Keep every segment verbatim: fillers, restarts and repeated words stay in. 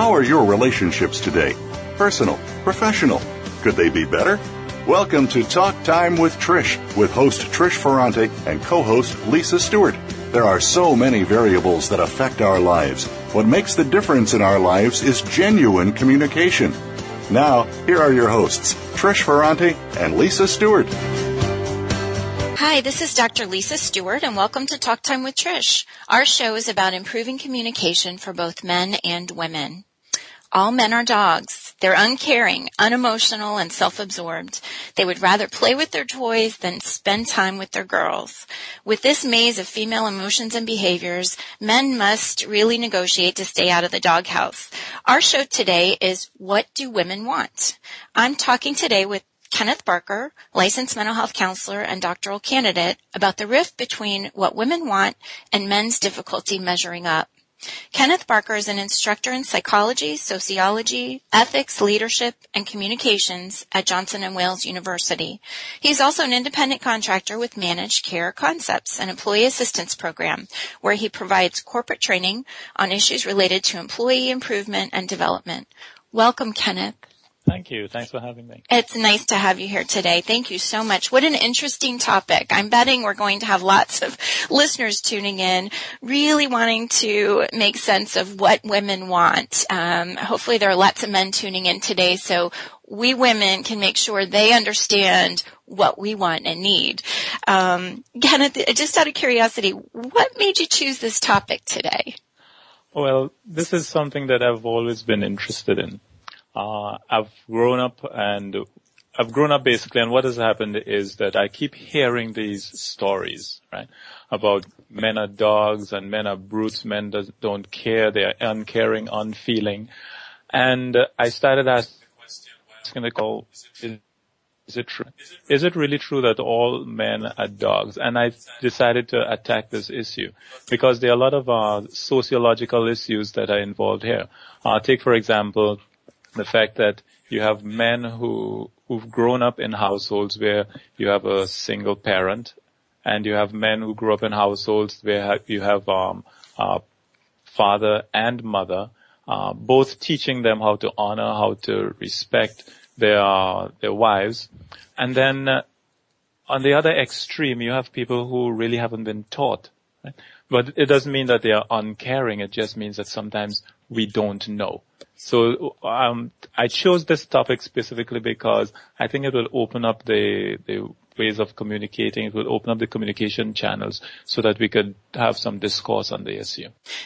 How are your relationships today? Personal, professional. Could they be better? Welcome to Talk Time with Trish, with host Trish Ferrante and co-host Lisa Stewart. There are so many variables that affect our lives. What makes the difference in our lives is genuine communication. Now, here are your hosts, Trish Ferrante and Lisa Stewart. Hi, this is Doctor Lisa Stewart, and welcome to Talk Time with Trish. Our show is about improving communication for both men and women. All men are dogs. They're uncaring, unemotional, and self-absorbed. They would rather play with their toys than spend time with their girls. With this maze of female emotions and behaviors, men must really negotiate to stay out of the doghouse. Our show today is What Do Women Want? I'm talking today with Kenneth Barker, licensed mental health counselor and doctoral candidate, about the rift between what women want and men's difficulty measuring up. Kenneth Barker is an instructor in psychology, sociology, ethics, leadership, and communications at Johnson and Wales University. He's also an independent contractor with Managed Care Concepts, an employee assistance program, where he provides corporate training on issues related to employee improvement and development. Welcome, Kenneth. Thank you. Thanks for having me. It's nice to have you here today. Thank you so much. What an interesting topic. I'm betting we're going to have lots of listeners tuning in, really wanting to make sense of what women want. Um, hopefully there are lots of men tuning in today, so we women can make sure they understand what we want and need. Um, Kenneth, just out of curiosity, what made you choose this topic today? Well, this is something that I've always been interested in. Uh, I've grown up and I've grown up basically, and what has happened is that I keep hearing these stories, right, about men are dogs and men are brutes, men does, don't care, they are uncaring, unfeeling. And uh, I started asking the call, is, is it true? Is it really true that all men are dogs? And I decided to attack this issue because there are a lot of uh, sociological issues that are involved here. Uh, take, for example, the fact that you have men who, who've grown up in households where you have a single parent, and you have men who grew up in households where you have um, uh, father and mother, uh, both teaching them how to honor, how to respect their uh, their wives. And then uh, on the other extreme, you have people who really haven't been taught. Right? But it doesn't mean that they are uncaring. It just means that sometimes we don't know. So um, I chose this topic specifically because I think it will open up the, the ways of communicating. It will open up the communication channels so that we could have some discourse on the issue.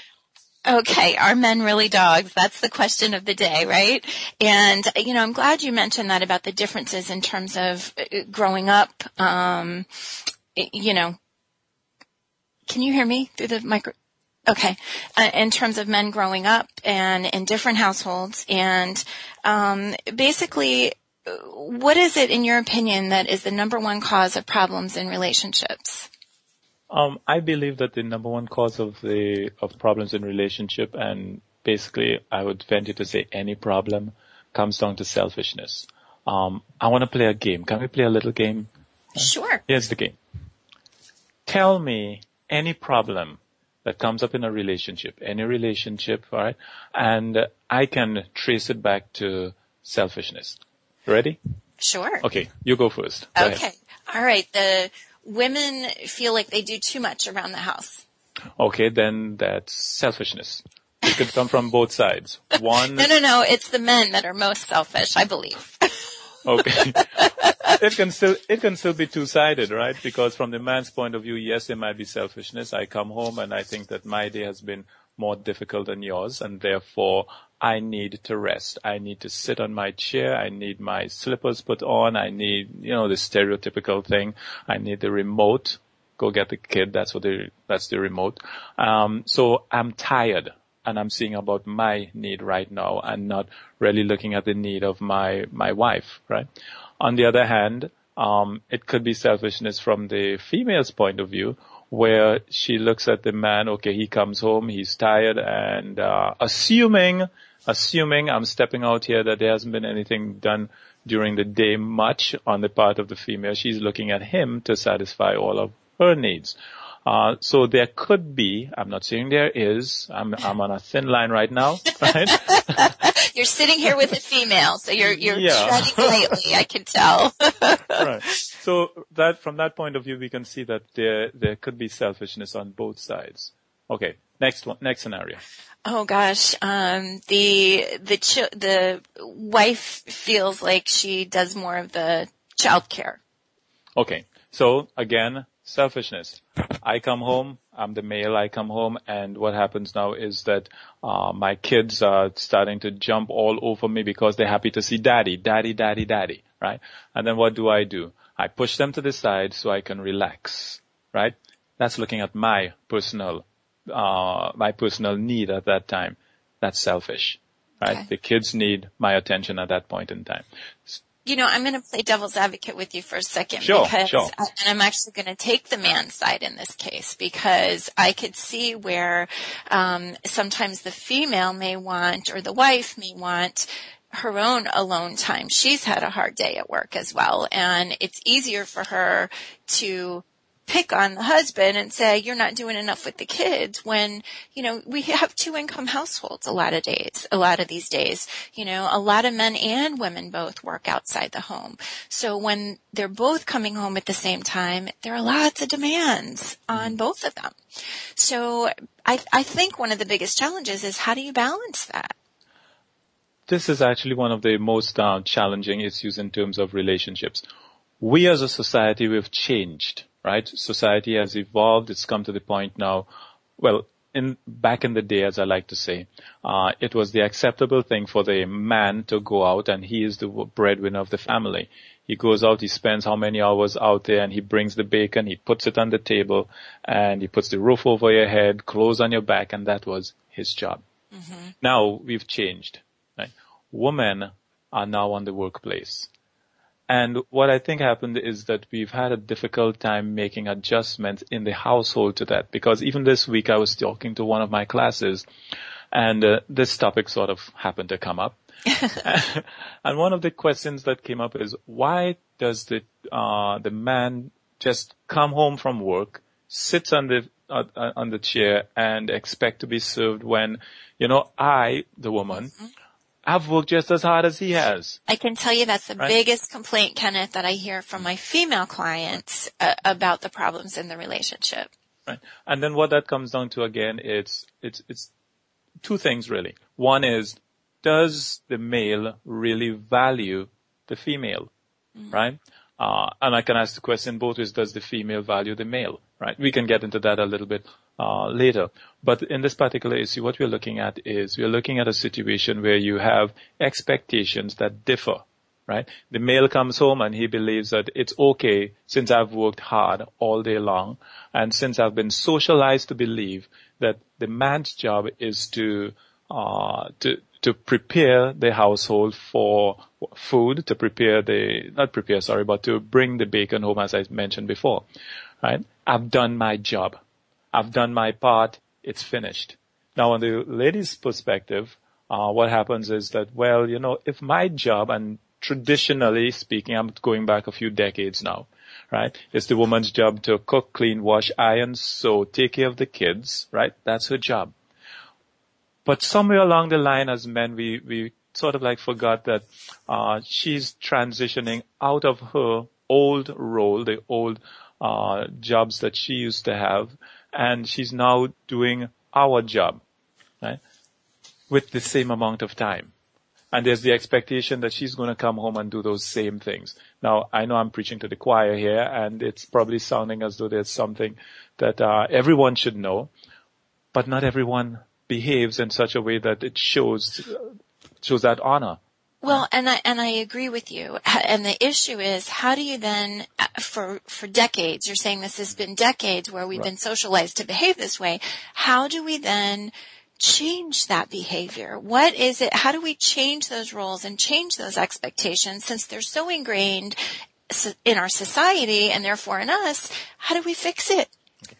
Okay, are men really dogs? That's the question of the day, right? And, you know, I'm glad you mentioned that about the differences in terms of growing up, um, you know. Can you hear me through the micro? Okay. Uh, in terms of men growing up and in different households, and um, basically, what is it, in your opinion, that is the number one cause of problems in relationships? Um, I believe that the number one cause of the of problems in relationship, and basically, I would venture to say any problem, comes down to selfishness. Um, I want to play a game. Can we play a little game? Sure. Here's the game. Tell me any problem that comes up in a relationship, any relationship, all right, and uh, I can trace it back to selfishness. Ready? Sure. Okay, you go first. Go okay. ahead. All right. The women feel like they do too much around the house. Okay, then that's selfishness. It could come from both sides. One. No, no, no. It's the men that are most selfish, I believe. Okay. It can still, it can still be two-sided, right? Because from the man's point of view, yes, there might be selfishness. I come home and I think that my day has been more difficult than yours, and therefore I need to rest. I need to sit on my chair. I need my slippers put on. I need, you know, the stereotypical thing. I need the remote. Go get the kid. That's what the, that's the remote. Um, so I'm tired. And I'm seeing about my need right now and not really looking at the need of my, my wife, right? On the other hand, um, it could be selfishness from the female's point of view, where she looks at the man, okay, he comes home, he's tired, and, uh, assuming, assuming I'm stepping out here that there hasn't been anything done during the day much on the part of the female, she's looking at him to satisfy all of her needs. Uh, so there could be, I'm not saying there is, I'm, I'm on a thin line right now, right? You're sitting here with a female, so you're, you're yeah. treading lightly, I can tell. Right. So that, from that point of view, we can see that there, there could be selfishness on both sides. Okay. Next one, next scenario. Oh gosh, um, the, the, ch- the wife feels like she does more of the child care. Okay. So again, selfishness. I come home, I'm the male, I come home, and what happens now is that uh my kids are starting to jump all over me because they're happy to see daddy, daddy, daddy, daddy, right? And then what do I do? I push them to the side so I can relax, right? That's looking at my personal, uh my personal need at that time. That's selfish, right? Okay. The kids need my attention at that point in time. You know, I'm going to play devil's advocate with you for a second. Sure, because, sure. I, and I'm actually going to take the man's side in this case because I could see where um, sometimes the female may want, or the wife may want, her own alone time. She's had a hard day at work as well, and it's easier for her to pick on the husband and say, you're not doing enough with the kids when, you know, we have two income households a lot of days, a lot of these days. You know, a lot of men and women both work outside the home. So when they're both coming home at the same time, there are lots of demands on both of them. So I, I think one of the biggest challenges is how do you balance that? This is actually one of the most uh, challenging issues in terms of relationships. We as a society, we've changed. Right? Society has evolved. It's come to the point now, well, in, back in the day, as I like to say, uh, it was the acceptable thing for the man to go out and he is the breadwinner of the family. He goes out, he spends how many hours out there and he brings the bacon, he puts it on the table and he puts the roof over your head, clothes on your back, and that was his job. Mm-hmm. Now we've changed, right? Women are now on the workplace. And what I think happened is that we've had a difficult time making adjustments in the household to that. Because even this week I was talking to one of my classes and uh, this topic sort of happened to come up. And one of the questions that came up is, why does the, uh, the man just come home from work, sits on the, uh, on the chair and expect to be served when, you know, I, the woman, mm-hmm. I've worked just as hard as he has. I can tell you that's the right? biggest complaint, Kenneth, that I hear from my female clients uh, about the problems in the relationship. Right. And then what that comes down to again, it's, it's, it's two things really. One is, does the male really value the female? Mm-hmm. Right? Uh, and I can ask the question both ways, does the female value the male? Right? We can get into that a little bit Uh, later. But in this particular issue, what we're looking at is we're looking at a situation where you have expectations that differ, right? The male comes home and he believes that it's okay since I've worked hard all day long and since I've been socialized to believe that the man's job is to, uh, to, to prepare the household for food, to prepare the, not prepare, sorry, but to bring the bacon home as I mentioned before, right? I've done my job. I've done my part, it's finished. Now, on the lady's perspective, uh, what happens is that, well, you know, if my job, and traditionally speaking, I'm going back a few decades now, right? It's the woman's job to cook, clean, wash, iron, sew, take care of the kids, right? That's her job. But somewhere along the line as men, we, we sort of like forgot that, uh, she's transitioning out of her old role, the old, uh, jobs that she used to have, and she's now doing our job, right, with the same amount of time. And there's the expectation that she's going to come home and do those same things. Now, I know I'm preaching to the choir here, and it's probably sounding as though there's something that uh, everyone should know, but not everyone behaves in such a way that it shows shows that honor. Well, and I, and I agree with you. And the issue is, how do you then, for, for decades, you're saying this has been decades where we've right. been socialized to behave this way. How do we then change that behavior? What is it? How do we change those roles and change those expectations since they're so ingrained in our society and therefore in us? How do we fix it?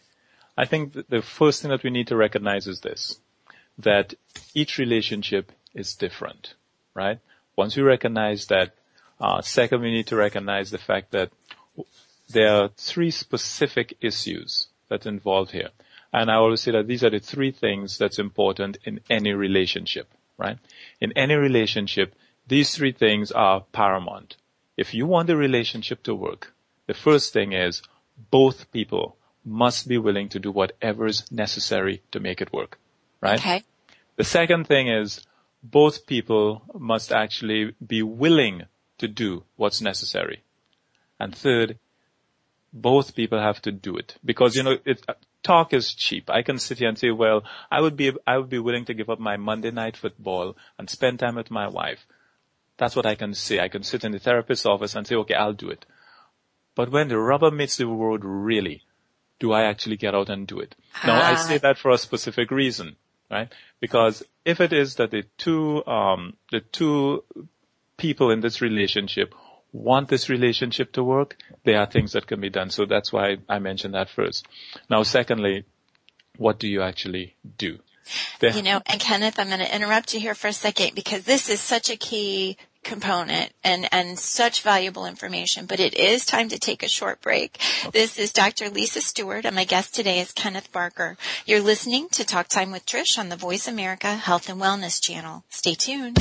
I think the first thing that we need to recognize is this, that each relationship is different, right? Once we recognize that, uh, second, we need to recognize the fact that there are three specific issues that's involved here. And I always say that these are the three things that's important in any relationship, right? In any relationship, these three things are paramount. If you want the relationship to work, the first thing is both people must be willing to do whatever is necessary to make it work, right? Okay. The second thing is both people must actually be willing to do what's necessary. And third, both people have to do it. Because, you know, it, talk is cheap. I can sit here and say, well, I would be, I would be willing to give up my Monday night football and spend time with my wife. That's what I can say. I can sit in the therapist's office and say, okay, I'll do it. But when the rubber meets the road, really, do I actually get out and do it? Ah. Now, I say that for a specific reason, right? Because if it is that the two, um, the two people in this relationship want this relationship to work, there are things that can be done. So that's why I mentioned that first. Now, secondly, what do you actually do? There. You know, and Kenneth, I'm going to interrupt you here for a second because this is such a key component and, and such valuable information, but it is time to take a short break. Okay. This is Doctor Lisa Stewart, and my guest today is Kenneth Barker. You're listening to Talk Time with Trish on the Voice America Health and Wellness channel. Stay tuned.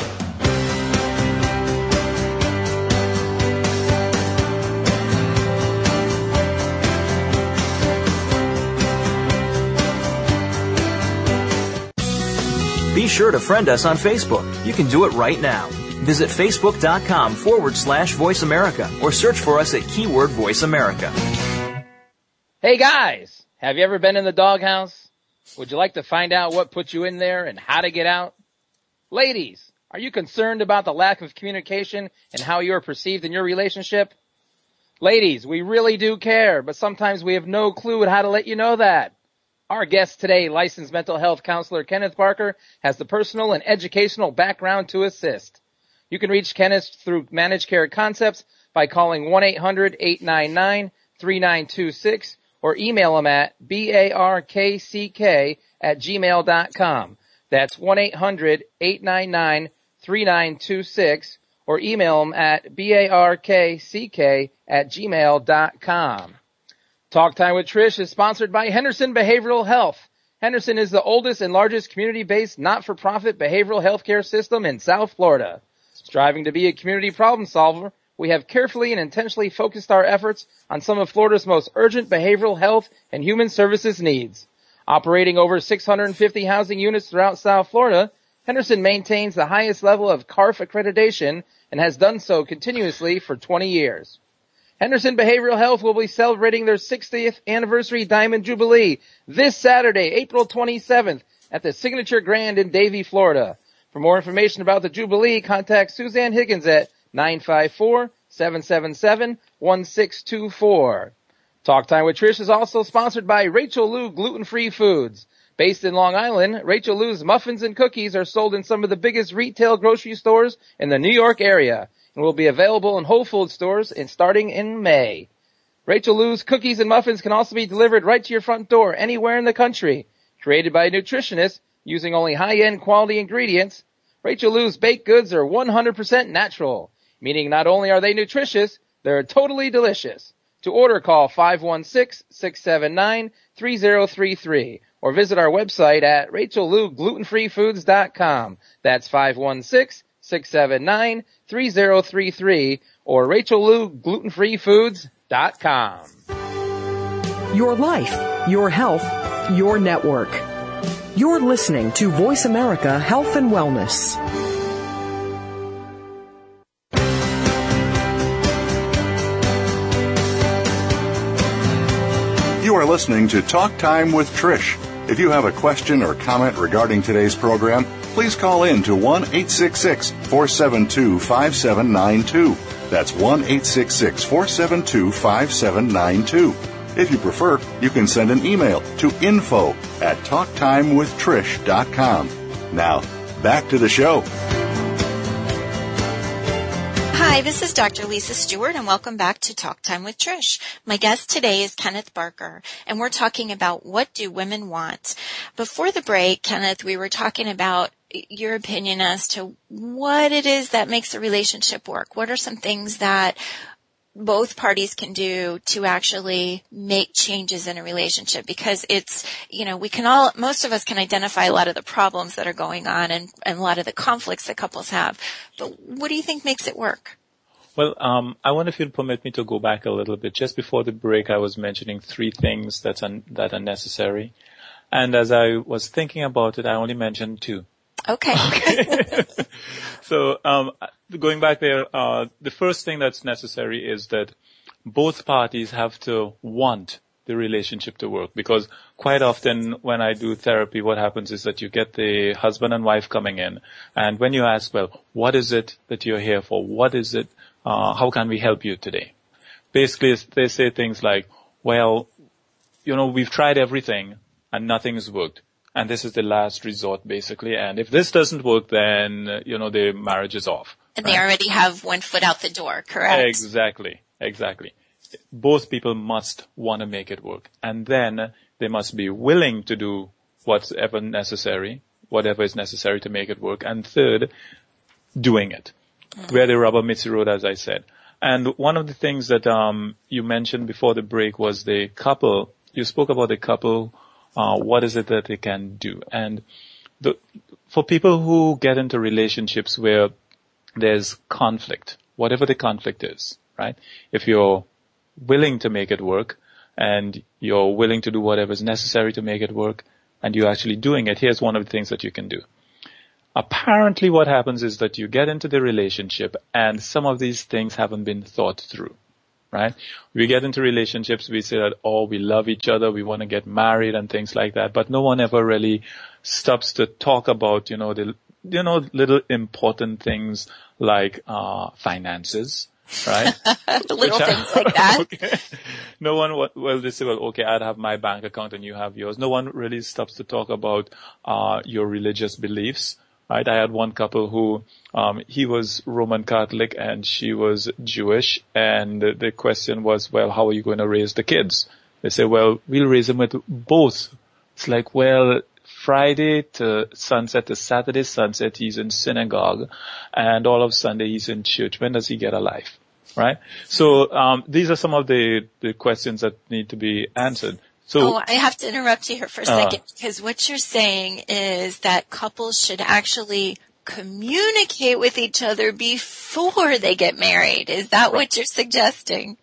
Be sure to friend us on Facebook. You can do it right now. Visit facebook.com forward slash Voice America or search for us at keyword Voice America. Hey guys, have you ever been in the doghouse? Would you like to find out what put you in there and how to get out? Ladies, are you concerned about the lack of communication and how you are perceived in your relationship? Ladies, we really do care, but sometimes we have no clue how to let you know that. Our guest today, licensed mental health counselor Kenneth Barker, has the personal and educational background to assist. You can reach Kenneth through Managed Care Concepts by calling one eight hundred eight nine nine three nine two six or email him at barkck at gmail dot com. That's one eight hundred eight nine nine three nine two six or email him at barkck at gmail dot com. Talk Time with Trish is sponsored by Henderson Behavioral Health. Henderson is the oldest and largest community-based not-for-profit behavioral health care system in South Florida. Striving to be a community problem solver, we have carefully and intentionally focused our efforts on some of Florida's most urgent behavioral health and human services needs. Operating over six hundred fifty housing units throughout South Florida, Henderson maintains the highest level of C A R F accreditation and has done so continuously for twenty years. Henderson Behavioral Health will be celebrating their sixtieth anniversary Diamond Jubilee this Saturday, April twenty-seventh, at the Signature Grand in Davie, Florida. For more information about the Jubilee, contact Suzanne Higgins at nine five four, seven seven seven, one six two four. Talk Time with Trish is also sponsored by Rachel Lou Gluten-Free Foods. Based in Long Island, Rachel Lou's muffins and cookies are sold in some of the biggest retail grocery stores in the New York area and will be available in Whole Foods stores and starting in May. Rachel Lou's cookies and muffins can also be delivered right to your front door anywhere in the country. Created by nutritionists using only high-end quality ingredients, Rachel Lou's baked goods are one hundred percent natural, meaning not only are they nutritious, they're totally delicious. To order, call five one six, six seven nine, three zero three three or visit our website at rachel lou gluten free foods dot com. That's five one six, six seven nine, three zero three three or rachel lou gluten free foods dot com. Your life, your health, your network. You're listening to Voice America Health and Wellness. You are listening to Talk Time with Trish. If you have a question or comment regarding today's program, please call in to one eight six six, four seven two, five seven nine two. That's one eight six six, four seven two, five seven nine two. If you prefer, you can send an email to info at talk time with trish dot com. Now, back to the show. Hi, this is Doctor Lisa Stewart, and welcome back to Talk Time with Trish. My guest today is Kenneth Barker, and we're talking about what do women want. Before the break, Kenneth, we were talking about your opinion as to what it is that makes a relationship work. What are some things that both parties can do to actually make changes in a relationship, because it's, you know, we can all, most of us can identify a lot of the problems that are going on and, and a lot of the conflicts that couples have. But what do you think makes it work? Well, um, I wonder if you'll permit me to go back a little bit. Just before the break, I was mentioning three things that's un- that are necessary. And as I was thinking about it, I only mentioned two. Okay. Okay. So, um, going back there, uh, the first thing that's necessary is that both parties have to want the relationship to work, because quite often when I do therapy, what happens is that you get the husband and wife coming in, and when you ask, well, what is it that you're here for? What is it? Uh, how can we help you today? Basically, they say things like, well, you know, we've tried everything and nothing's worked. And this is the last resort, basically. And if this doesn't work, then, uh, you know, the marriage is off. And right? They already have one foot out the door, correct? Exactly. Exactly. Both people must want to make it work. And then they must be willing to do whatever necessary, whatever is necessary to make it work. And third, doing it. Mm-hmm. Where the rubber meets the road, as I said. And one of the things that um you mentioned before the break was the couple. You spoke about the couple. Uh, what is it that they can do? And the, for people who get into relationships where there's conflict, whatever the conflict is, right? If you're willing to make it work and you're willing to do whatever is necessary to make it work and you're actually doing it, here's one of the things that you can do. Apparently what happens is that you get into the relationship and some of these things haven't been thought through. Right? We get into relationships, we say that, oh, we love each other, we want to get married and things like that, but no one ever really stops to talk about, you know, the, you know, little important things like, uh, finances, right? The little Which things I, like that. Okay. No one, well, they say, well, okay, I'd have my bank account and you have yours. No one really stops to talk about, uh, your religious beliefs. Right, I had one couple who, um, he was Roman Catholic and she was Jewish, and the question was, well, how are you going to raise the kids? They say, well, we'll raise them with both. It's like, well, Friday to sunset to Saturday sunset, he's in synagogue, and all of Sunday he's in church. When does he get a life? Right? So, um, these are some of the, the questions that need to be answered. So, oh, I have to interrupt you here for a second, uh, because what you're saying is that couples should actually communicate with each other before they get married. Is that what you're suggesting?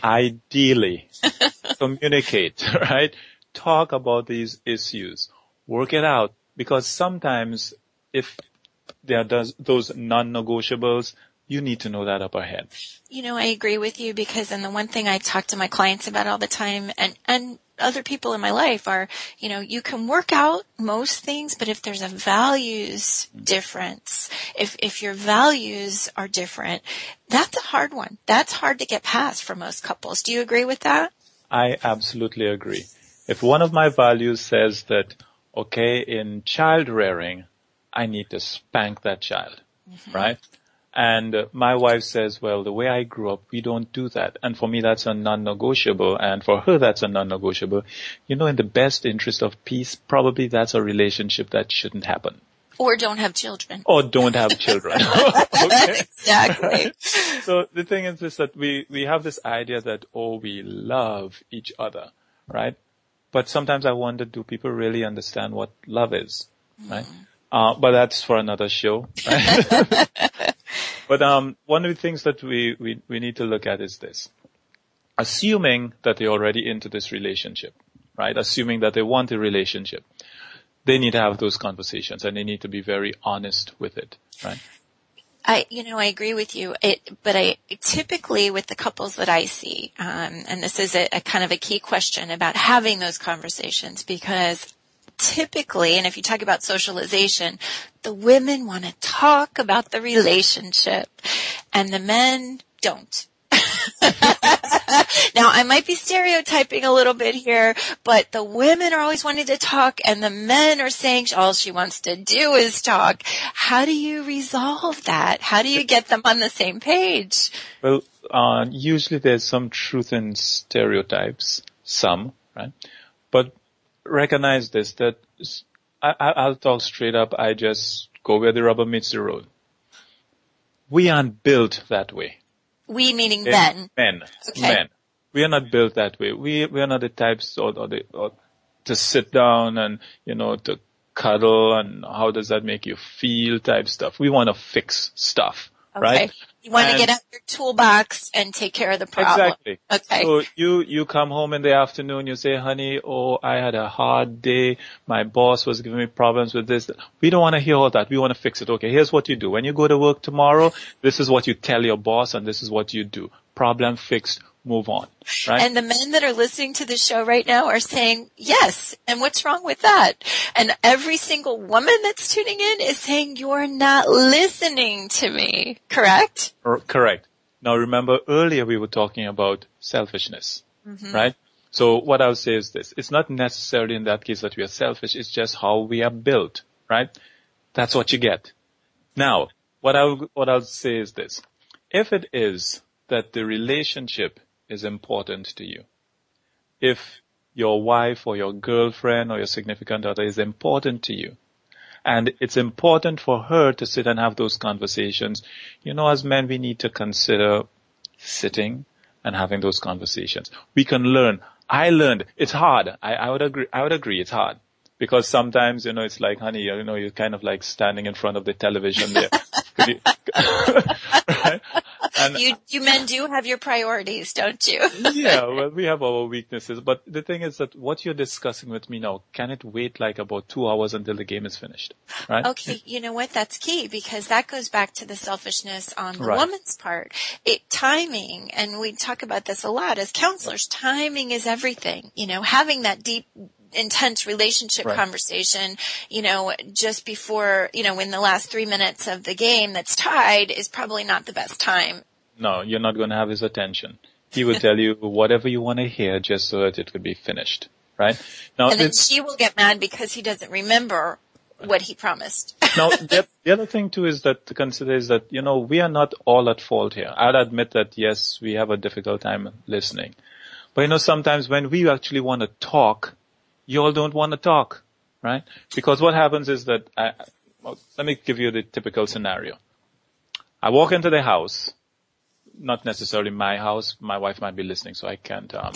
Ideally, communicate, right? Talk about these issues. Work it out, because sometimes if there are those, those non-negotiables, you need to know that up ahead. You know, I agree with you, because and the one thing I talk to my clients about all the time, and, and other people in my life are, you know, you can work out most things, but if there's a values difference, if, if your values are different, that's a hard one. That's hard to get past for most couples. Do you agree with that? I absolutely agree. If one of my values says that, okay, in child rearing, I need to spank that child, mm-hmm. right? And uh, my wife says, well, the way I grew up, we don't do that. And for me, that's a non-negotiable. And for her, that's a non-negotiable. You know, in the best interest of peace, probably that's a relationship that shouldn't happen. Or don't have children. Or don't have children. Okay. Exactly. So the thing is this, that we, we have this idea that, oh, we love each other, right? But sometimes I wonder, do people really understand what love is, right? Mm. Uh, but that's for another show, right? But um, one of the things that we, we, we need to look at is this. Assuming that they're already into this relationship, right? Assuming that they want a relationship, they need to have those conversations and they need to be very honest with it, right? I, you know, I agree with you. It, but I typically with the couples that I see, um, and this is a, a kind of a key question about having those conversations, because typically, and if you talk about socialization, the women want to talk about the relationship and the men don't. Now, I might be stereotyping a little bit here, but the women are always wanting to talk and the men are saying all she wants to do is talk. How do you resolve that? How do you get them on the same page? Well, uh, usually there's some truth in stereotypes, some, right? But recognize this, that I, I'll talk straight up. I just go where the rubber meets the road. We aren't built that way. We meaning Yeah, men. Men. Okay. Men. We are not built that way. We we are not the types or, or, the, or to sit down and, you know, to cuddle and how does that make you feel type stuff. We want to fix stuff, Okay. right? You want And- to get out your toolbox and take care of the problem. Exactly. Okay. So you, you come home in the afternoon, you say, honey, oh, I had a hard day. My boss was giving me problems with this. We don't want to hear all that. We want to fix it. Okay, here's what you do. When you go to work tomorrow, this is what you tell your boss and this is what you do. Problem fixed. Move on. Right? And the men that are listening to the show right now are saying, yes, and what's wrong with that? And every single woman that's tuning in is saying, you're not listening to me, correct? Or- correct. Now remember earlier we were talking about selfishness, Mm-hmm. right? So what I'll say is this. It's not necessarily in that case that we are selfish. It's just how we are built, right? That's what you get. Now, what I'll, what I'll say is this. If it is that the relationship is important to you, if your wife or your girlfriend or your significant other is important to you, and it's important for her to sit and have those conversations, you know, as men, we need to consider sitting and having those conversations. We can learn. I learned. It's hard. I, I would agree. I would agree. It's hard because sometimes, you know, it's like, honey, you know, you're kind of like standing in front of the television there. Could you, right? And You, you men do have your priorities, don't you? yeah, well, we have our weaknesses, but the thing is that what you're discussing with me now, can it wait like about two hours until the game is finished, right? Okay, you know what? That's key because that goes back to the selfishness on the Right. woman's part. It timing, and we talk about this a lot as counselors. Timing is everything. You know, having that deep, intense relationship Right. conversation, you know, just before, you know, in the last three minutes of the game that's tied is probably not the best time. No, you're not going to have his attention. He will tell you whatever you want to hear just so that it could be finished, right? Now, And then it's- she will get mad because he doesn't remember what he promised. Now, the, the other thing too is that to consider is that, you know, we are not all at fault here. I'll admit that, yes, we have a difficult time listening. But, you know, sometimes when we actually want to talk, you all don't want to talk, right? Because what happens is that, I, well, let me give you the typical scenario. I walk into the house, not necessarily my house. My wife might be listening, so I can't, um,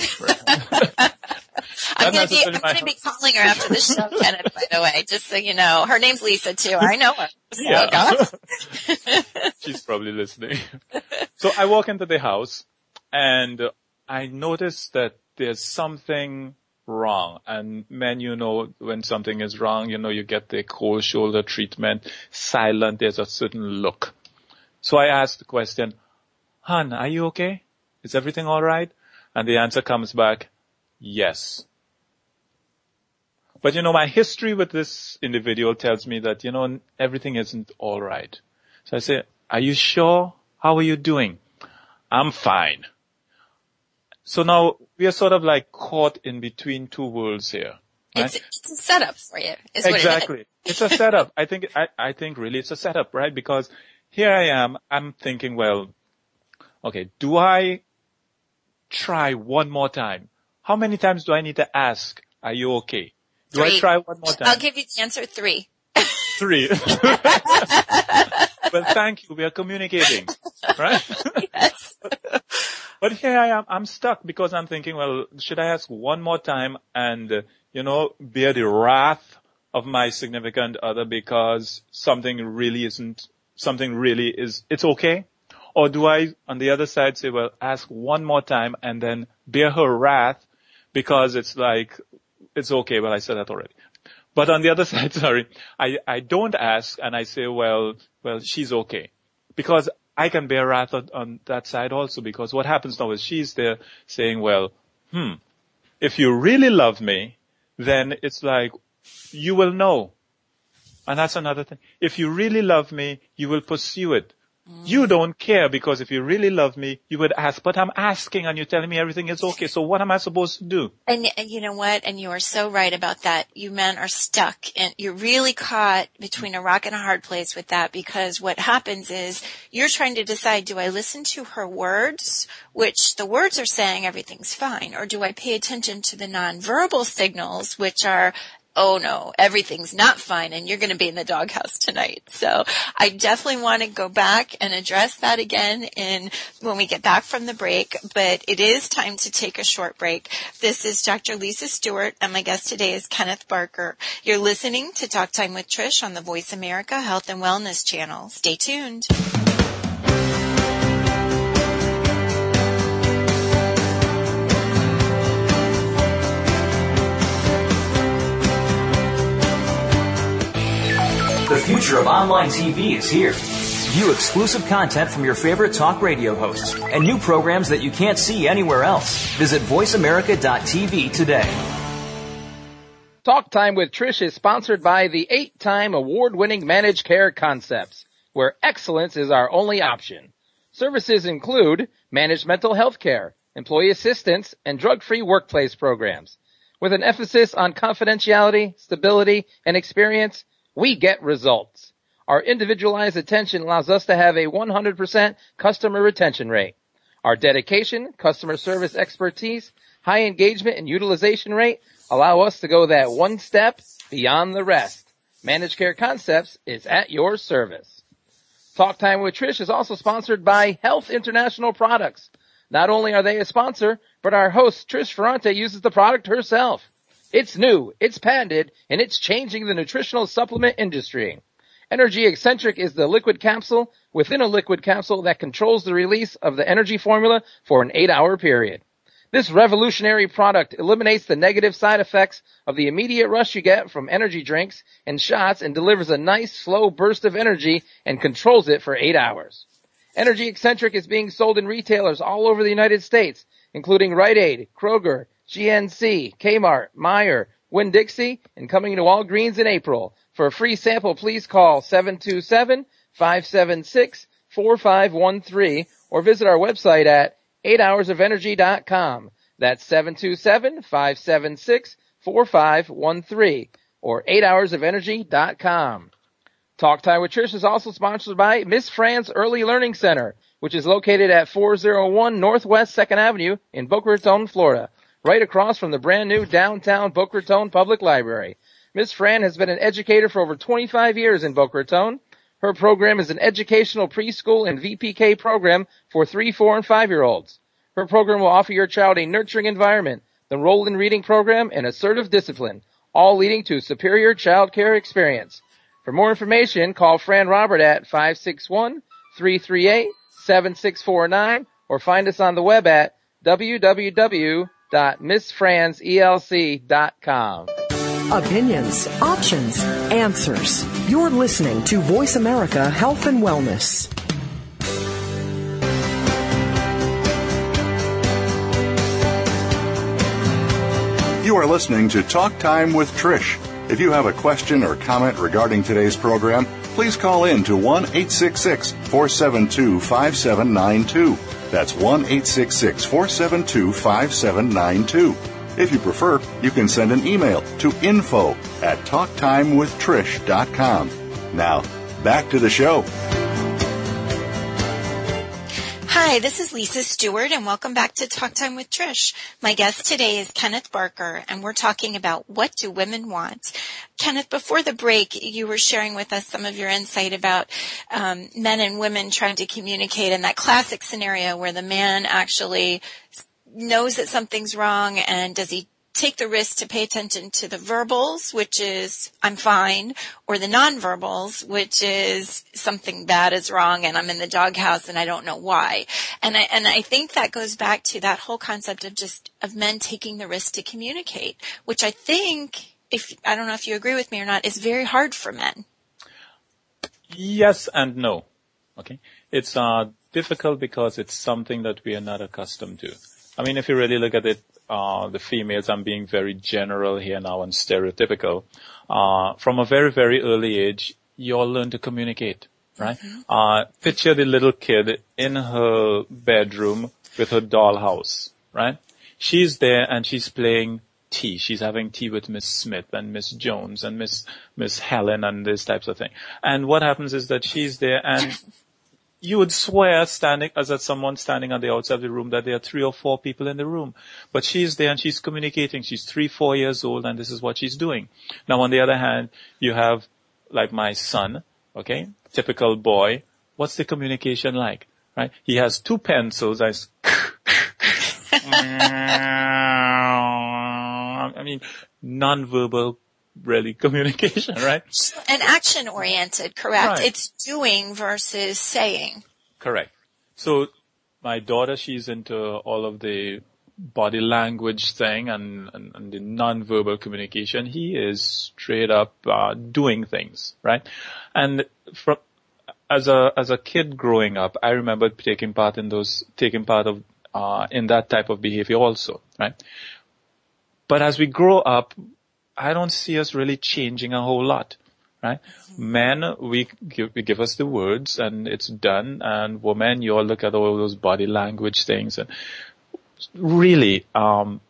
I'm Not going to be, necessarily I'm my going to be calling her after the show, Kenneth, by the way, just so you know. Her name's Lisa too. I know her. So, Yeah. guys. She's probably listening. So I walk into the house and I notice that there's something wrong. And men, you know, when something is wrong, you know, you get the cold shoulder treatment, silent, there's a certain look. So I ask the question, hon, are you okay? Is everything all right? And the answer comes back, yes. But, you know, my history with this individual tells me that, you know, everything isn't all right. So I say, are you sure? How are you doing? I'm fine. So now we are sort of like caught in between two worlds here. Right? It's, it's a setup for you. Is what Exactly. It It's a setup. I think, I, I think really it's a setup, right? Because here I am, I'm thinking, well, okay, do I try one more time? How many times do I need to ask, are you okay? Do Three. I try one more is. time? I'll give you the answer three. Three. Well, thank you. We are communicating, right? Yes. But here I am. I'm stuck because I'm thinking, well, should I ask one more time and, uh, you know, bear the wrath of my significant other because something really isn't, something really is, it's okay? Or do I, on the other side, say, well, ask one more time and then bear her wrath because it's like, it's okay. Well, I said that already. But on the other side, sorry, I, I don't ask and I say, well, well, she's okay. Because I can bear wrath on, on that side also, because what happens now is she's there saying, well, hmm, if you really love me, then it's like, you will know. And that's another thing. If you really love me, you will pursue it. You don't care because if you really love me, you would ask, but I'm asking and you're telling me everything is okay. So what am I supposed to do? And, and you know what? And you are so right about that. You men are stuck and you're really caught between a rock and a hard place with that, because what happens is you're trying to decide, do I listen to her words, which the words are saying everything's fine, or do I pay attention to the nonverbal signals, which are, oh no, everything's not fine and you're going to be in the doghouse tonight. So I definitely want to go back and address that again in when we get back from the break, but it is time to take a short break. This is Doctor Lisa Stewart, and my guest today is Kenneth Barker. You're listening to Talk Time with Trish on the Voice America Health and Wellness channel. Stay tuned. The future of online T V is here. View exclusive content from your favorite talk radio hosts and new programs that you can't see anywhere else. Visit voice america dot t v today. Talk Time with Trish is sponsored by the eight-time award-winning Managed Care Concepts, where excellence is our only option. Services include managed mental health care, employee assistance, and drug-free workplace programs. With an emphasis on confidentiality, stability, and experience, we get results. Our individualized attention allows us to have a one hundred percent customer retention rate. Our dedication, customer service expertise, high engagement, and utilization rate allow us to go that one step beyond the rest. Managed Care Concepts is at your service. Talk Time with Trish is also sponsored by Health International Products. Not only are they a sponsor, but our host, Trish Ferrante, uses the product herself. It's new, it's patented, and it's changing the nutritional supplement industry. Energy Eccentric is the liquid capsule within a liquid capsule that controls the release of the energy formula for an eight-hour period. This revolutionary product eliminates the negative side effects of the immediate rush you get from energy drinks and shots and delivers a nice, slow burst of energy and controls it for eight hours. Energy Eccentric is being sold in retailers all over the United States, including Rite Aid, Kroger, G N C, Kmart, Meijer, Winn-Dixie, and coming to Walgreens in April. For a free sample, please call seven two seven, five seven six, four five one three or visit our website at eight hours of energy dot com. That's seven two seven, five seven six, four five one three or eight hours of energy dot com. Talk Time with Trish is also sponsored by Miss Fran's Early Learning Center, which is located at four oh one Northwest second Avenue in Boca Raton, Florida, right across from the brand new downtown Boca Raton Public Library. Miss Fran has been an educator for over twenty-five years in Boca Raton. Her program is an educational preschool and V P K program for three, four, and five-year-olds. Her program will offer your child a nurturing environment, the enrolled in reading program, and assertive discipline, all leading to a superior child care experience. For more information, call Fran Robert at five six one, three three eight, seven six four nine or find us on the web at w w w dot miss frans e l c dot com. Opinions, options, answers. You're listening to Voice America Health and Wellness. You are listening to Talk Time with Trish. If you have a question or comment regarding today's program, please call in to one eight six six, four seven two, five seven nine two. That's one eight six six, four seven two, five seven nine two. If you prefer, you can send an email to info at talk time with trish dot com. Now, back to the show. Hi, this is Lisa Stewart, and welcome back to Talk Time with Trish. My guest today is Kenneth Barker, and we're talking about what do women want. Kenneth, before the break, you were sharing with us some of your insight about um, men and women trying to communicate in that classic scenario where the man actually knows that something's wrong, and does he take the risk to pay attention to the verbals, which is I'm fine, or the nonverbals, which is something bad is wrong and I'm in the doghouse and I don't know why. And I and I think that goes back to that whole concept of just of men taking the risk to communicate, which I think, if I don't know if you agree with me or not, is very hard for men. Yes and no. Okay, it's uh difficult because it's something that we are not accustomed to. I mean, if you really look at it, uh, the females, I'm being very general here now and stereotypical. Uh, from a very, very early age, you all learn to communicate, right? Mm-hmm. Uh, picture the little kid in her bedroom with her dollhouse, right? She's there and she's playing tea. She's having tea with Miss Smith and Miss Jones and Miss, Miss Helen and these types of things. And what happens is that she's there and you would swear standing, as at someone standing on the outside of the room, that there are three or four people in the room. But she's there and she's communicating. She's three, four years old and this is what she's doing. Now on the other hand, you have like my son, okay, typical boy. What's the communication like, right? He has two pencils. I, I mean, nonverbal, really communication, right? And action oriented, correct? Right. It's doing versus saying. Correct. So my daughter, she's into all of the body language thing and, and, and the nonverbal communication. He is straight up uh, doing things, right? And from as a as a kid growing up, I remember taking part in those taking part of uh in that type of behavior also, right? But as we grow up, I don't see us really changing a whole lot, right? Mm-hmm. Men, we give, we give us the words and it's done. And women, you all look at all those body language things. And really, um,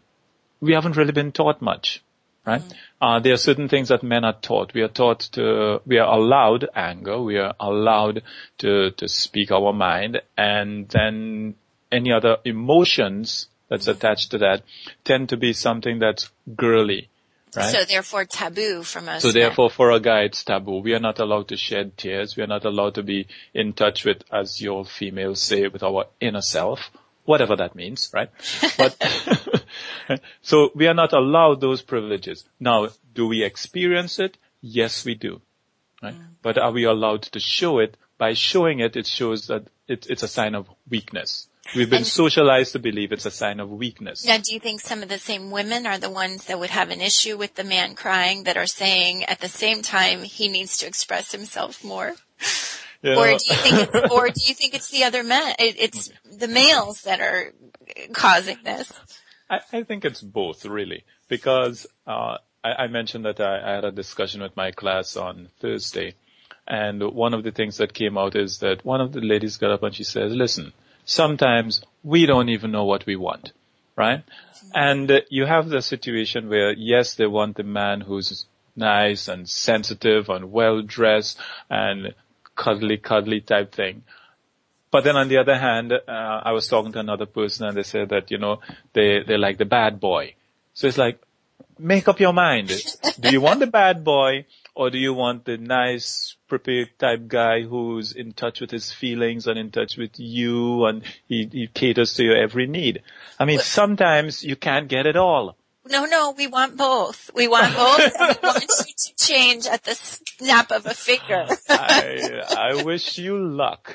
we haven't really been taught much, right? Mm-hmm. Uh, there are certain things that men are taught. We are taught to, we are allowed anger. We are allowed to, to speak our mind. And then any other emotions that's mm-hmm. attached to that tend to be something that's girly. Right? So therefore taboo from us. So therefore for a guy it's taboo. We are not allowed to shed tears. We are not allowed to be in touch with, as your females say, with our inner self. Whatever that means, right? But, so we are not allowed those privileges. Now, do we experience it? Yes, we do. Right? Mm. But are we allowed to show it? By showing it, it shows that it, it's a sign of weakness. We've been and, socialized to believe it's a sign of weakness. Now, do you think some of the same women are the ones that would have an issue with the man crying that are saying at the same time he needs to express himself more? You know, or do you think it's, or do you think it's the other men? It, it's the males that are causing this. I, I think it's both, really, because uh I, I mentioned that I, I had a discussion with my class on Thursday, and one of the things that came out is that one of the ladies got up and she says, "Listen, sometimes we don't even know what we want, right?" And uh, you have the situation where, yes, they want the man who's nice and sensitive and well-dressed and cuddly, cuddly type thing. But then on the other hand, uh, I was talking to another person and they said that, you know, they, they like the bad boy. So it's like, make up your mind. Do you want the bad boy or do you want the nice, prepared type guy who's in touch with his feelings and in touch with you and he, he caters to your every need? I mean, sometimes you can't get it all. No, no, we want both. We want both and we want you to change at the snap of a finger. I, I wish you luck.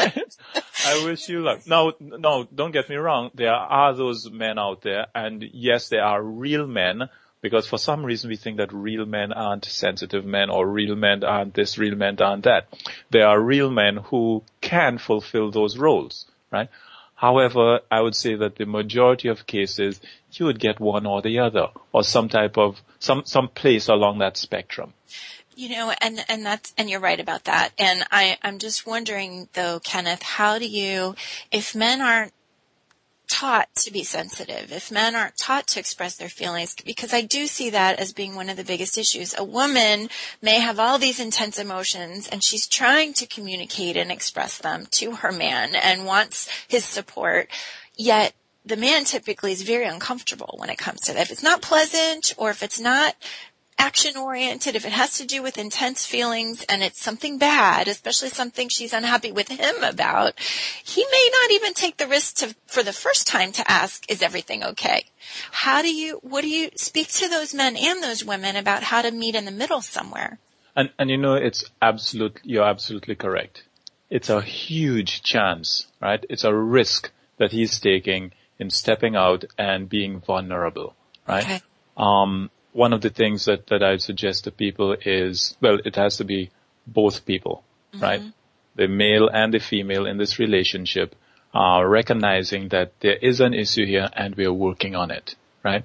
I wish you luck. No, no, don't get me wrong. There are those men out there and yes, there are real men. Because for some reason we think that real men aren't sensitive men or real men aren't this, real men aren't that. There are real men who can fulfill those roles, right? However, I would say that the majority of cases, you would get one or the other or some type of, some, some place along that spectrum. You know, and, and that's, and you're right about that. And I, I'm just wondering though, Kenneth, how do you, if men aren't taught to be sensitive, if men aren't taught to express their feelings, because I do see that as being one of the biggest issues. A woman may have all these intense emotions and she's trying to communicate and express them to her man and wants his support, yet the man typically is very uncomfortable when it comes to that. If it's not pleasant or if it's not action-oriented, if it has to do with intense feelings and it's something bad, especially something she's unhappy with him about, he may not even take the risk to, for the first time to ask, is everything okay? How do you, what do you speak to those men and those women about how to meet in the middle somewhere? And, and you know, it's absolute, you're absolutely correct. It's a huge chance, right? It's a risk that he's taking in stepping out and being vulnerable, right? Okay. Um, One of the things that, that I would suggest to people is, well, it has to be both people, mm-hmm. right? The male and the female in this relationship are recognizing that there is an issue here and we are working on it, right?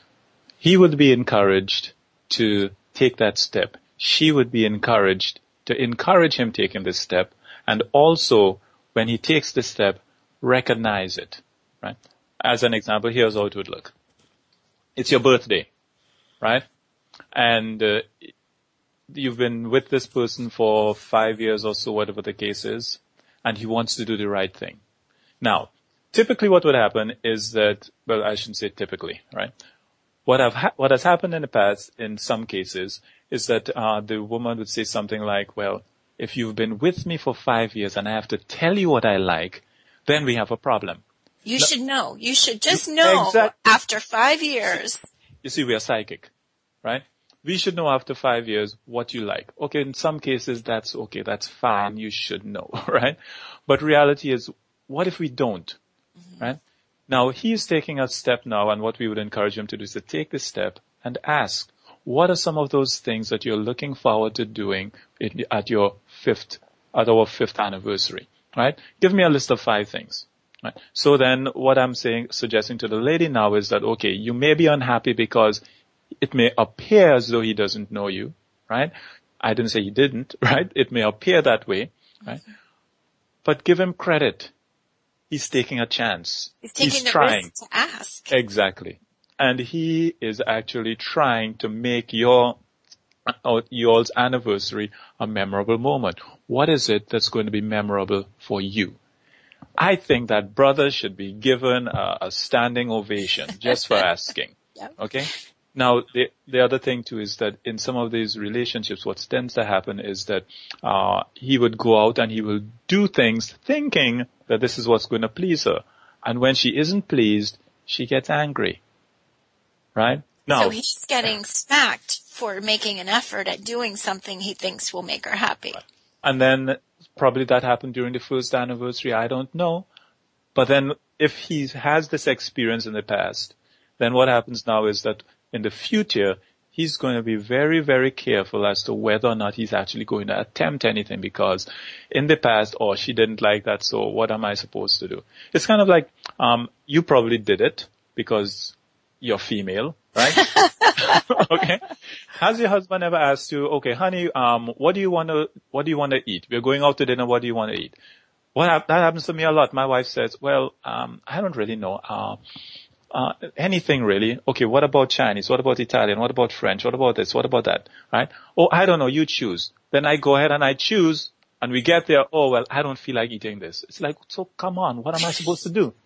He would be encouraged to take that step. She would be encouraged to encourage him taking this step. And also, when he takes this step, recognize it, right? As an example, here's how it would look. It's your birthday. Right? And uh, you've been with this person for five years or so, whatever the case is. and he wants to do the right thing. Now, typically what would happen is that, well, I shouldn't say typically, right? What have ha- what has happened in the past, in some cases, is that uh, the woman would say something like, well, if you've been with me for five years and I have to tell you what I like, then we have a problem. You no, should know. You should just know exactly. After five years. You see, we are psychic, right? We should know after five years what you like. Okay, in some cases that's okay, that's fine, you should know, right? But reality is, what if we don't, mm-hmm. right? Now, he is taking a step now, and what we would encourage him to do is to take this step and ask, what are some of those things that you're looking forward to doing in, at your fifth, at our fifth anniversary, right? Give me a list of five things, right? So then what I'm saying, suggesting to the lady now is that, okay, you may be unhappy because it may appear as though he doesn't know you, right? I didn't say he didn't, right? It may appear that way, right? Mm-hmm. But give him credit. He's taking a chance. He's taking He's the trying. risk to ask. Exactly. And he is actually trying to make your, uh, y'all's anniversary a memorable moment. What is it that's going to be memorable for you? I think that brothers should be given a, a standing ovation just for asking. Yep. Okay? Now, the, the other thing too is that in some of these relationships, what tends to happen is that, uh, he would go out and he will do things thinking that this is what's going to please her. And when she isn't pleased, she gets angry. Right? Now, so he's getting smacked for making an effort at doing something he thinks will make her happy. And then probably that happened during the first anniversary. I don't know. But then if he has this experience in the past, then what happens now is that in the future, he's going to be very, very careful as to whether or not he's actually going to attempt anything because in the past, oh, she didn't like that, so what am I supposed to do? It's kind of like, um, you probably did it because you're female, right? Okay. Has your husband ever asked you, okay, honey, um, what do you want to, what do you want to eat? We're going out to dinner, what do you want to eat? What hap- that happens to me a lot. My wife says, well, um, I don't really know, uh, Uh, anything really. Okay, what about Chinese? What about Italian? What about French? What about this? What about that? Right? Oh, I don't know. You choose. Then I go ahead and I choose and we get there. Oh, well, I don't feel like eating this. It's like, so come on. What am I supposed to do?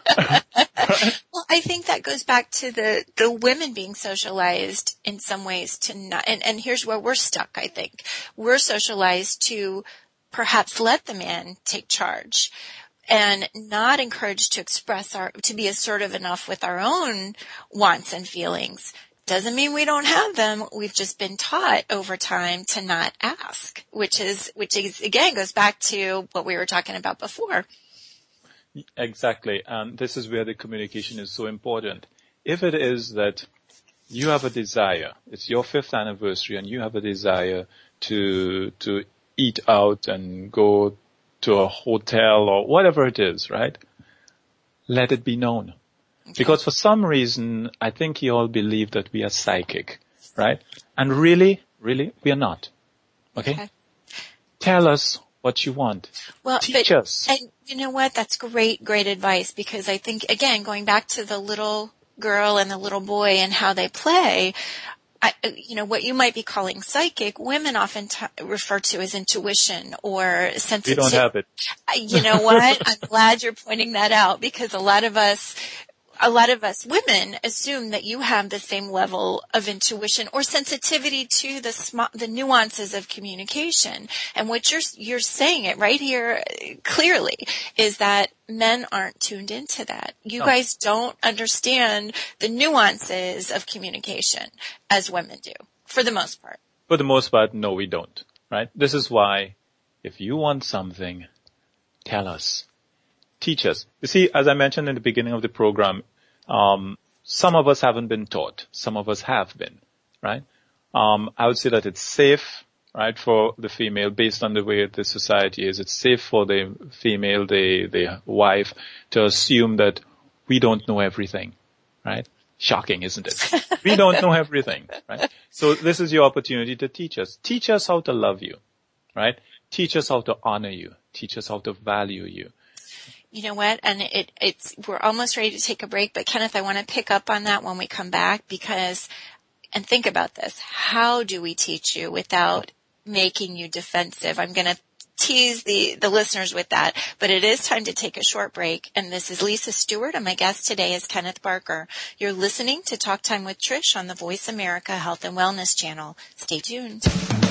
Right? Well, I think that goes back to the, the women being socialized in some ways to not, and, and here's where we're stuck, I think. We're socialized to perhaps let the man take charge. And not encouraged to express our, to be assertive enough with our own wants and feelings. Doesn't mean we don't have them. We've just been taught over time to not ask, which is, which is, again, goes back to what we were talking about before. Exactly. And this is where the communication is so important. If it is that you have a desire, it's your fifth anniversary and you have a desire to, to eat out and go to a hotel or whatever it is, right? Let it be known. Okay. Because for some reason, I think you all believe that we are psychic, right? And really, really, we are not. Okay? Okay. Tell us what you want. Well, Teach but, us. And you know what? That's great, great advice because I think, again, going back to the little girl and the little boy and how they play, I, you know, what you might be calling psychic, women often t- refer to as intuition or sensitive. We don't have it. You know what? I'm glad you're pointing that out because a lot of us, a lot of us women assume that you have the same level of intuition or sensitivity to the sm- the nuances of communication. And what you're, you're saying it right here clearly is that men aren't tuned into that. You no. guys don't understand the nuances of communication as women do, for the most part. For the most part, no, we don't, right? This is why if you want something, tell us. Teach us. You see, as I mentioned in the beginning of the program, um, some of us haven't been taught. Some of us have been, right? Um, I would say that it's safe, right, for the female based on the way the society is. It's safe for the female, the, the wife, to assume that we don't know everything, right? Shocking, isn't it? We don't know everything, right? So this is your opportunity to teach us. Teach us how to love you, right? Teach us how to honor you. Teach us how to value you. You know what? And it, it's, we're almost ready to take a break, but Kenneth, I want to pick up on that when we come back because, and think about this. How do we teach you without making you defensive? I'm going to tease the, the listeners with that. But it is time to take a short break. And this is Lisa Stewart, and my guest today is Kenneth Barker. You're listening to Talk Time with Trish on the Voice America Health and Wellness channel. Stay tuned.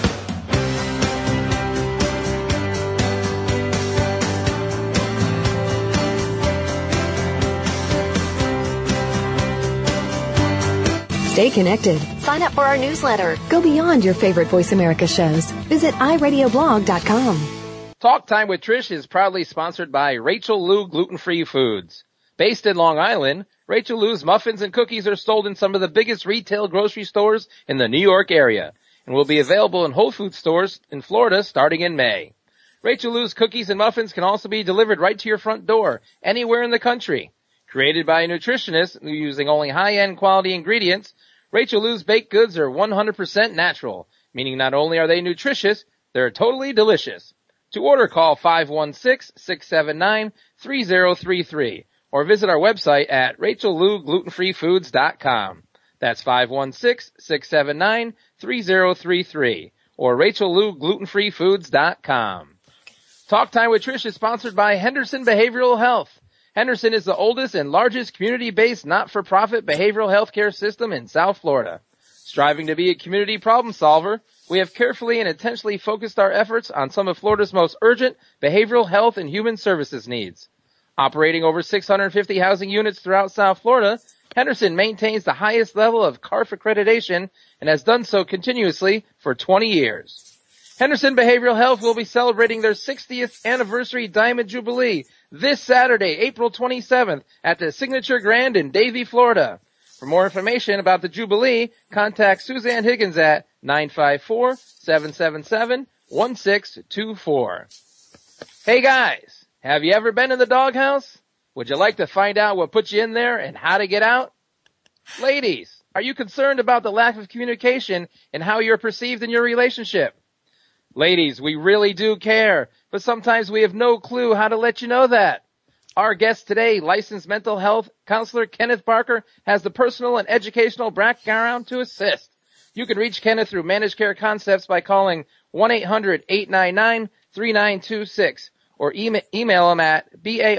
Stay connected. Sign up for our newsletter. Go beyond your favorite Voice America shows. Visit i radio blog dot com. Talk Time with Trish is proudly sponsored by Rachel Lou Gluten-Free Foods. Based in Long Island, Rachel Lou's muffins and cookies are sold in some of the biggest retail grocery stores in the New York area and will be available in Whole Foods stores in Florida starting in May. Rachel Lou's cookies and muffins can also be delivered right to your front door, anywhere in the country. Created by a nutritionist using only high-end quality ingredients, Rachel Lou's baked goods are one hundred percent natural, meaning not only are they nutritious, they're totally delicious. To order, call five one six, six seven nine, three zero three three or visit our website at rachel lou gluten free foods dot com. That's five one six, six seven nine, three zero three three or rachel lou gluten free foods dot com. Talk Time with Trish is sponsored by Henderson Behavioral Health. Henderson is the oldest and largest community-based not-for-profit behavioral health care system in South Florida. Striving to be a community problem solver, we have carefully and intentionally focused our efforts on some of Florida's most urgent behavioral health and human services needs. Operating over six hundred fifty housing units throughout South Florida, Henderson maintains the highest level of C A R F accreditation and has done so continuously for twenty years. Henderson Behavioral Health will be celebrating their sixtieth anniversary Diamond Jubilee this Saturday, April twenty-seventh, at the Signature Grand in Davie, Florida. For more information about the Jubilee, contact Suzanne Higgins at nine five four, seven seven seven, one six two four. Hey guys, have you ever been in the doghouse? Would you like to find out what put you in there and how to get out? Ladies, are you concerned about the lack of communication and how you're perceived in your relationship? Ladies, we really do care, but sometimes we have no clue how to let you know that. Our guest today, licensed mental health counselor Kenneth Barker, has the personal and educational background to assist. You can reach Kenneth through Managed Care Concepts by calling one eight hundred, eight nine nine, three nine two six or email, email him at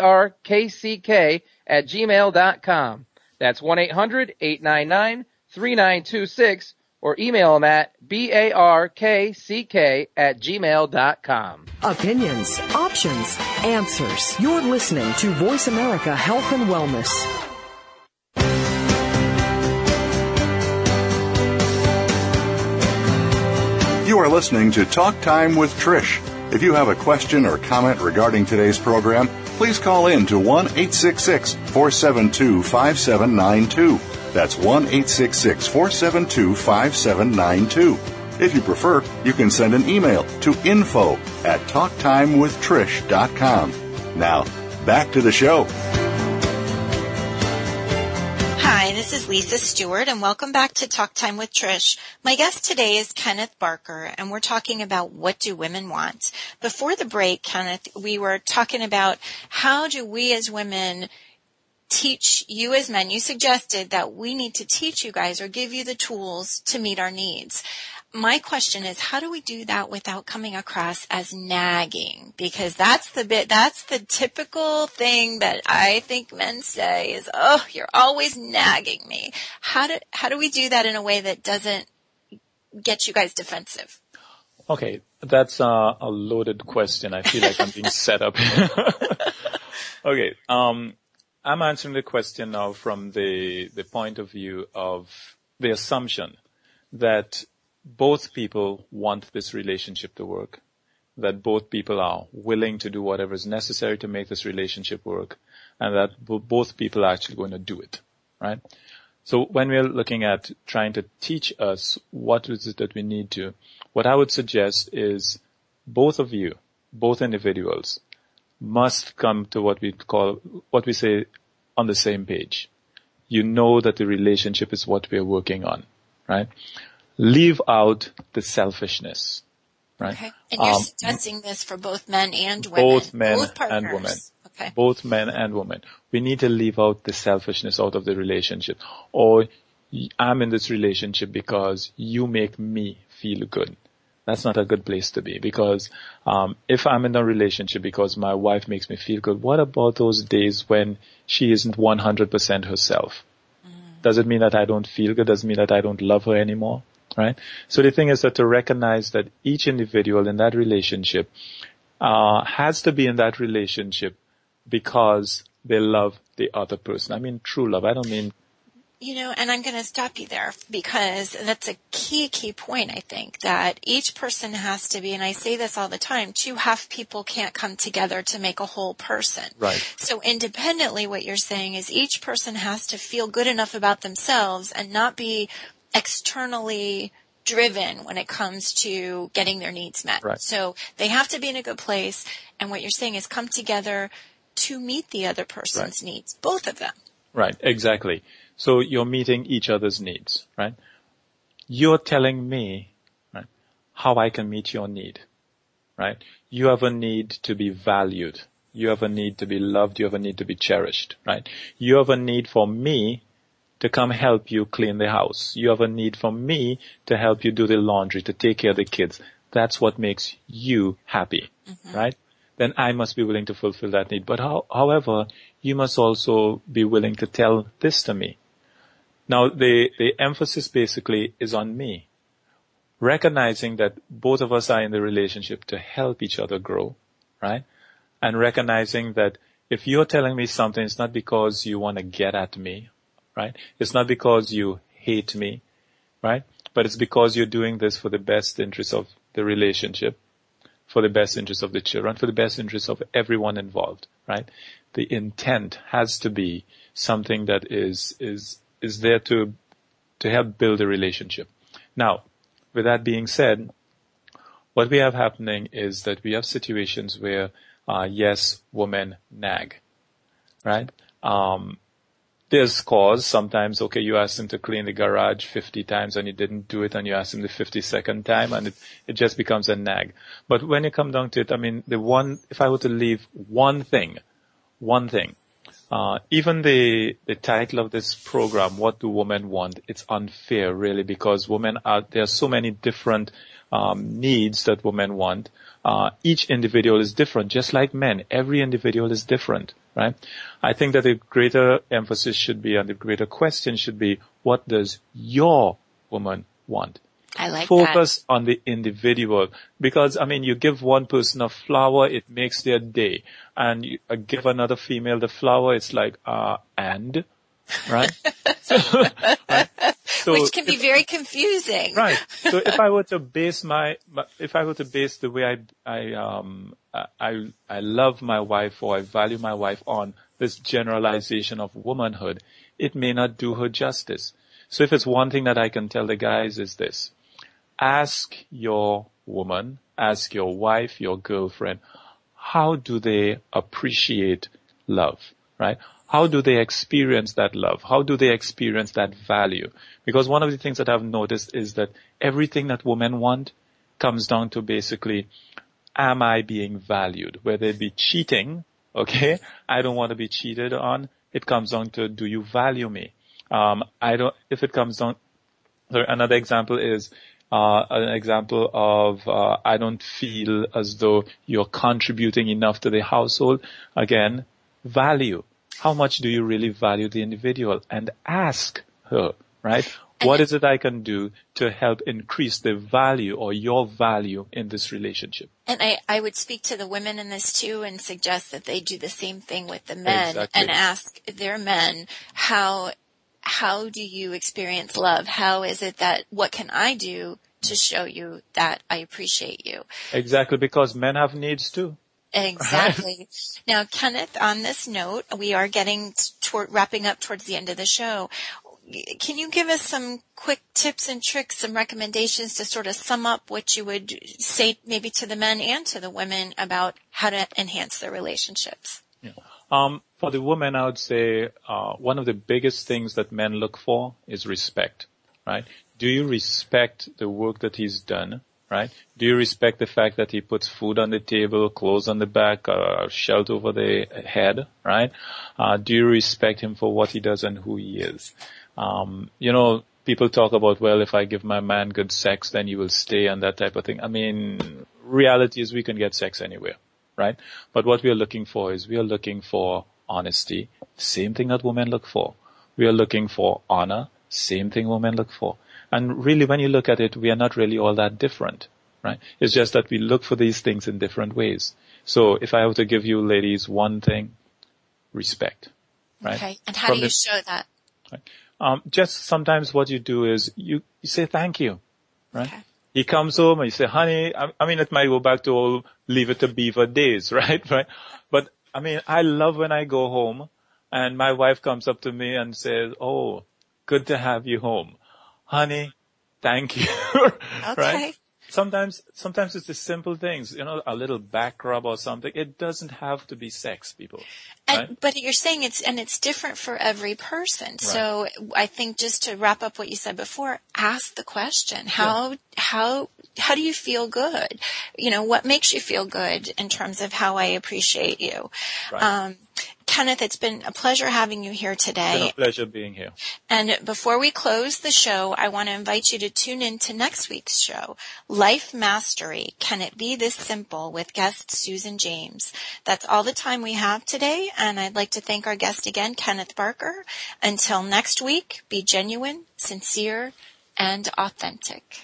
barkck at gmail dot com. That's one eight hundred, eight nine nine, three nine two six or email them at barkck at gmail dot com. Opinions, options, answers. You're listening to Voice America Health and Wellness. You are listening to Talk Time with Trish. If you have a question or comment regarding today's program, please call in to one eight six six, four seven two, five seven nine two. That's one eight six six, four seven two, five seven nine two. If you prefer, you can send an email to info at talk time with trish dot com. Now, back to the show. Hi, this is Lisa Stewart, and welcome back to Talk Time with Trish. My guest today is Kenneth Barker, and we're talking about what do women want. Before the break, Kenneth, we were talking about how do we as women teach you as men. You suggested that we need to teach you guys or give you the tools to meet our needs. My question is, how do we do that without coming across as nagging? Because that's the bit, that's the typical thing that I think men say is, oh, you're always nagging me. How do, how do we do that in a way that doesn't get you guys defensive? Okay, that's uh, a loaded question. I feel like I'm being set up. Okay, um, I'm answering the question now from the, the point of view of the assumption that both people want this relationship to work, that both people are willing to do whatever is necessary to make this relationship work, and that both people are actually going to do it, right? So when we're looking at trying to teach us what is it that we need to, what I would suggest is both of you, both individuals, must come to what we call, what we say, on the same page. You know that the relationship is what we're working on, right? Leave out the selfishness, right? Okay. And you're um, suggesting this for both men and women. Both men both and women. Okay. Both men and women. We need to leave out the selfishness out of the relationship. Or I'm in this relationship because you make me feel good. That's not a good place to be, because um if I'm in a relationship because my wife makes me feel good, what about those days when she isn't one hundred percent herself? Mm. Does it mean that I don't feel good? Does it mean that I don't love her anymore? Right? So the thing is that to recognize that each individual in that relationship uh has to be in that relationship because they love the other person. I mean true love. I don't mean You know, and I'm going to stop you there because that's a key, key point, I think, that each person has to be, and I say this all the time, two half people can't come together to make a whole person. Right. So independently, what you're saying is each person has to feel good enough about themselves and not be externally driven when it comes to getting their needs met. Right. So they have to be in a good place, and what you're saying is come together to meet the other person's right. needs, both of them. Right, exactly. So you're meeting each other's needs, right? You're telling me, right, how I can meet your need, right? You have a need to be valued. You have a need to be loved. You have a need to be cherished, right? You have a need for me to come help you clean the house. You have a need for me to help you do the laundry, to take care of the kids. That's what makes you happy, mm-hmm. right? Then I must be willing to fulfill that need. But how, however, you must also be willing to tell this to me. Now, the, the emphasis basically is on me. Recognizing that both of us are in the relationship to help each other grow, right? And recognizing that if you're telling me something, it's not because you want to get at me, right? It's not because you hate me, right? But it's because you're doing this for the best interest of the relationship, for the best interest of the children, for the best interest of everyone involved, right? The intent has to be something that is, is, is there to, to help build a relationship. Now, with that being said, what we have happening is that we have situations where, uh, yes, women nag, right? Um, there's cause. Sometimes, okay, you ask him to clean the garage fifty times and he didn't do it, and you ask him the fifty-second time, and it, it just becomes a nag. But when you come down to it, I mean, the one, if I were to leave one thing, one thing, uh, even the, the title of this program, What Do Women Want? It's unfair, really, because women are, there are so many different, um, needs that women want. Uh, each individual is different, just like men. Every individual is different, right? I think that the greater emphasis should be, and the greater question should be, what does your woman want? I like Focus that. on the individual. Because, I mean, you give one person a flower, it makes their day. And you uh, give another female the flower, it's like, uh, and, right? so, right? So Which can be if, very confusing. Right. So if I were to base my, if I were to base the way I, I, um, I, I love my wife or I value my wife on this generalization of womanhood, it may not do her justice. So if it's one thing that I can tell the guys is this: ask your woman, ask your wife, your girlfriend, how do they appreciate love, right? How do they experience that love? How do they experience that value? Because one of the things that I've noticed is that everything that women want comes down to basically, am I being valued? Whether it be cheating, okay? I don't want to be cheated on. It comes down to, do you value me? Um, I don't, if it comes down, sorry, another example is, uh, an example of, uh, I don't feel as though you're contributing enough to the household. Again, value. How much do you really value the individual? And ask her, right? What is it I can do to help increase the value or your value in this relationship? And I, I would speak to the women in this too and suggest that they do the same thing with the men. Exactly. And ask their men, how, how do you experience love? How is it that, what can I do to show you that I appreciate you? Exactly, because men have needs too. Exactly. Right. Now, Kenneth, on this note, we are getting toward, wrapping up towards the end of the show. Can you give us some quick tips and tricks, some recommendations to sort of sum up what you would say maybe to the men and to the women about how to enhance their relationships? Yeah. Um, for the women, I would say uh, one of the biggest things that men look for is respect, right? Do you respect the work that he's done? Right? Do you respect the fact that he puts food on the table, clothes on the back, uh, shelter over the head, right? Uh, do you respect him for what he does and who he is? Um, you know, people talk about, well, if I give my man good sex, then you will stay and that type of thing. I mean, reality is we can get sex anywhere, right? But what we are looking for is we are looking for honesty, same thing that women look for. We are looking for honor, same thing women look for. And really, when you look at it, we are not really all that different, right? It's just that we look for these things in different ways. So if I were to give you ladies one thing, respect, right? Okay. And how From do you the, show that? Right? Um, just sometimes what you do is you, you say thank you, right? Okay. He comes home and you say, honey, I, I mean, it might go back to old Leave It to Beaver days, right? Right? But I mean, I love when I go home and my wife comes up to me and says, oh, good to have you home. Honey, thank you. Okay. Right? Sometimes, sometimes it's the simple things, you know, a little back rub or something. It doesn't have to be sex, people. Right? And, but you're saying it's, and it's different for every person. Right. So I think just to wrap up what you said before, ask the question, how, yeah. how, how do you feel good? You know, what makes you feel good in terms of how I appreciate you? Right. Um, Kenneth, it's been a pleasure having you here today. It's been a pleasure being here. And before we close the show, I want to invite you to tune in to next week's show, Life Mastery, Can It Be This Simple, with guest Susan James. That's all the time we have today, and I'd like to thank our guest again, Kenneth Barker. Until next week, be genuine, sincere, and authentic.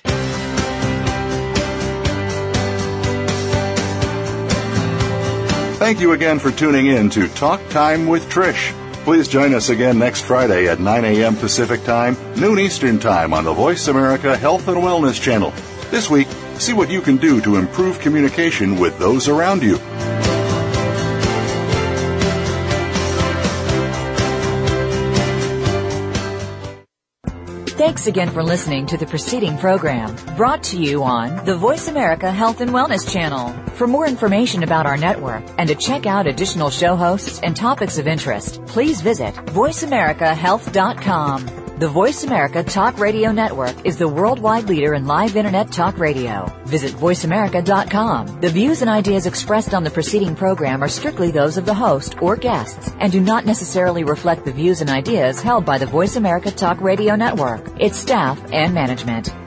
Thank you again for tuning in to Talk Time with Trish. Please join us again next Friday at nine a.m. Pacific Time, noon Eastern Time on the Voice America Health and Wellness Channel. This week, see what you can do to improve communication with those around you. Thanks again for listening to the preceding program, brought to you on the Voice America Health and Wellness Channel. For more information about our network and to check out additional show hosts and topics of interest, please visit voice america health dot com. The Voice America Talk Radio Network is the worldwide leader in live Internet talk radio. Visit voice america dot com. The views and ideas expressed on the preceding program are strictly those of the host or guests and do not necessarily reflect the views and ideas held by the Voice America Talk Radio Network, its staff, and management.